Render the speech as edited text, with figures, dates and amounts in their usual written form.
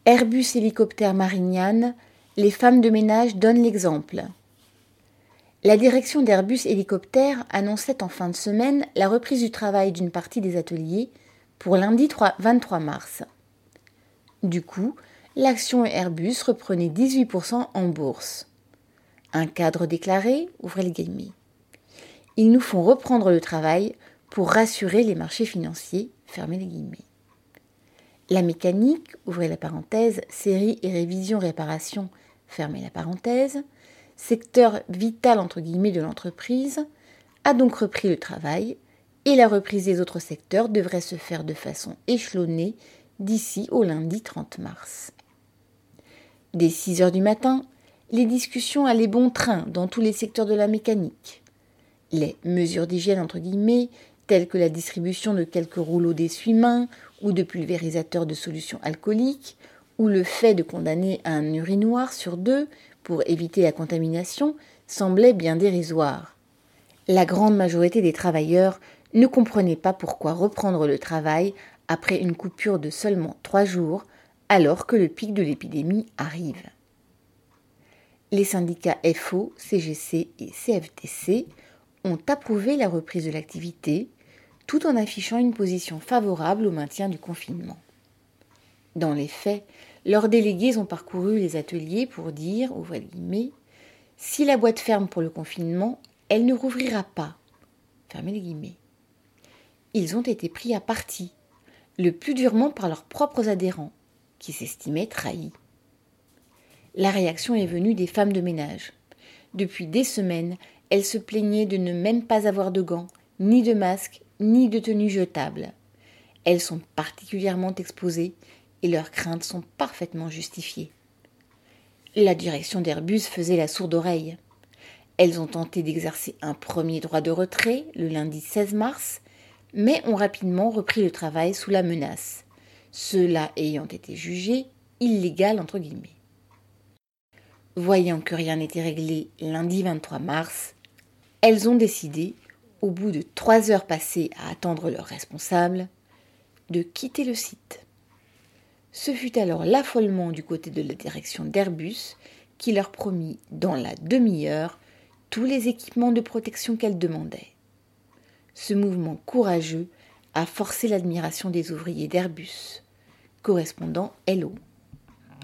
Airbus Hélicoptère Marignane, les femmes de ménage donnent l'exemple. La direction d'Airbus Hélicoptère annonçait en fin de semaine la reprise du travail d'une partie des ateliers pour lundi 23 mars. Du coup, l'action Airbus reprenait 18% en bourse. Un cadre déclaré, ouvrez les guillemets. Ils nous font reprendre le travail pour rassurer les marchés financiers, fermez les guillemets. La mécanique, ouvrez la parenthèse, série et révision réparation, fermez la parenthèse, secteur vital entre guillemets de l'entreprise, a donc repris le travail et la reprise des autres secteurs devrait se faire de façon échelonnée d'ici au lundi 30 mars. Dès 6 heures du matin, les discussions allaient bon train dans tous les secteurs de la mécanique. Les mesures d'hygiène entre guillemets, telles que la distribution de quelques rouleaux d'essuie-mains ou de pulvérisateurs de solutions alcooliques, ou le fait de condamner un urinoir sur 2 pour éviter la contamination, semblaient bien dérisoires. La grande majorité des travailleurs ne comprenaient pas pourquoi reprendre le travail après une coupure de seulement 3 jours, alors que le pic de l'épidémie arrive. Les syndicats FO, CGC et CFTC ont approuvé la reprise de l'activité, tout en affichant une position favorable au maintien du confinement. Dans les faits, leurs délégués ont parcouru les ateliers pour dire, ouvrez les guillemets, si la boîte ferme pour le confinement, elle ne rouvrira pas, fermez les guillemets. Ils ont été pris à partie, le plus durement par leurs propres adhérents, qui s'estimaient trahis. La réaction est venue des femmes de ménage. Depuis des semaines, elles se plaignaient de ne même pas avoir de gants, ni de masques, ni de tenues jetables. Elles sont particulièrement exposées et leurs craintes sont parfaitement justifiées. La direction d'Airbus faisait la sourde oreille. Elles ont tenté d'exercer un premier droit de retrait le lundi 16 mars, mais ont rapidement repris le travail sous la menace, cela ayant été jugé illégal entre guillemets. Voyant que rien n'était réglé lundi 23 mars, elles ont décidé, au bout de 3 heures passées à attendre leurs responsables, de quitter le site. Ce fut alors l'affolement du côté de la direction d'Airbus qui leur promit, dans la demi-heure, tous les équipements de protection qu'elles demandaient. Ce mouvement courageux a forcé l'admiration des ouvriers d'Airbus, correspondant Hello.